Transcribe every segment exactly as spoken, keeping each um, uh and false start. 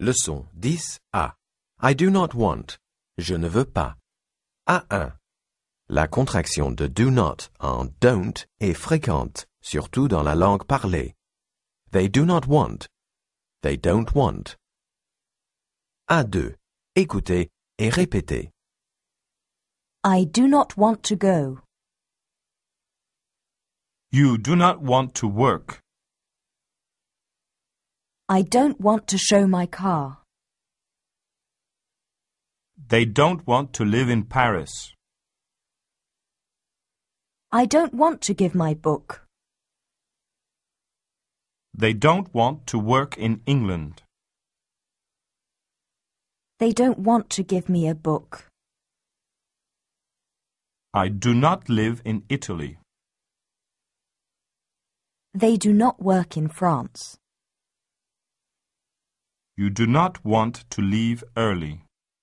Leçon dix A. I do not want. Je ne veux pas. A un. La contraction de do not en don't est fréquente, surtout dans la langue parlée. They do not want. They don't want. A deux. Écoutez et répétez. I do not want to go. You do not want to work. I don't want to show my car. They don't want to live in Paris. I don't want to give my book. They don't want to work in England. They don't want to give me a book. I do not live in Italy. They do not work in France. You do not want to leave early.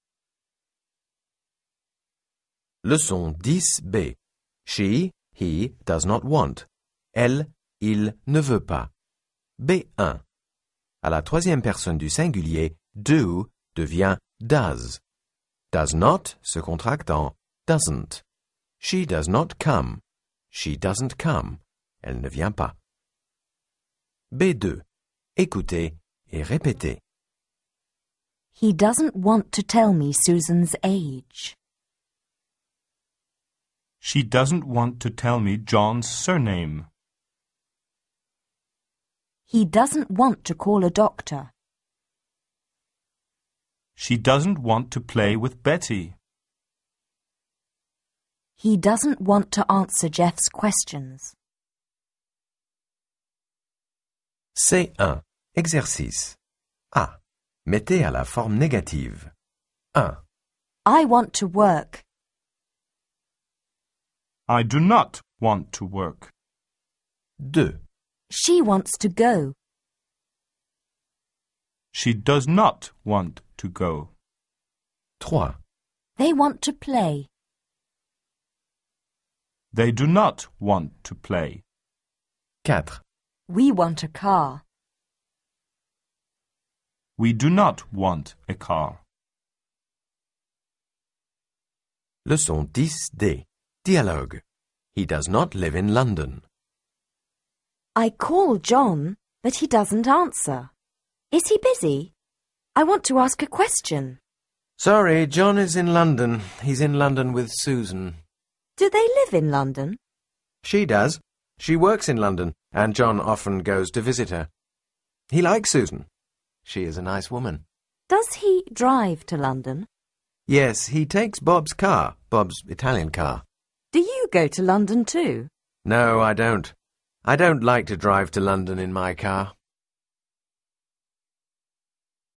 Leçon dix B. She, he, does not want. Elle, il ne veut pas. B un. À la troisième personne du singulier, do devient does. Does not se contracte en doesn't. She does not come. She doesn't come. Elle ne vient pas. B deux. Écoutez et répétez. He doesn't want to tell me Susan's age. She doesn't want to tell me John's surname. He doesn't want to call a doctor. She doesn't want to play with Betty. He doesn't want to answer Jeff's questions. C un. Exercice. A. Mettez à la forme négative. un. I want to work. I do not want to work. deux. She wants to go. She does not want to go. trois. They want to play. They do not want to play. quatre. We want a car. We do not want a car. Leçon dix D. Dialogue. He does not live in London. I call John, but he doesn't answer. Is he busy? I want to ask a question. Sorry, John is in London. He's in London with Susan. Do they live in London? She does. She works in London, and John often goes to visit her. He likes Susan. She is a nice woman. Does he drive to London? Yes, he takes Bob's car, Bob's Italian car. Do you go to London too? No, I don't. I don't like to drive to London in my car.